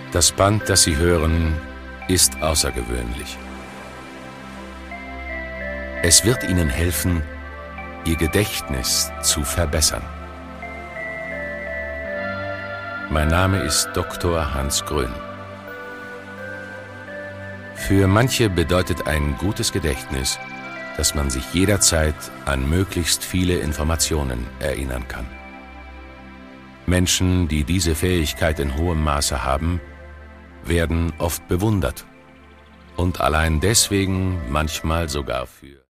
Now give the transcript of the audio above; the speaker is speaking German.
Das Band, das Sie hören, ist außergewöhnlich. Es wird Ihnen helfen, Ihr Gedächtnis zu verbessern. Mein Name ist Dr. Hans Grön. Für manche bedeutet ein gutes Gedächtnis, dass man sich jederzeit an möglichst viele Informationen erinnern kann. Menschen, die diese Fähigkeit in hohem Maße haben, werden oft bewundert und allein deswegen manchmal sogar für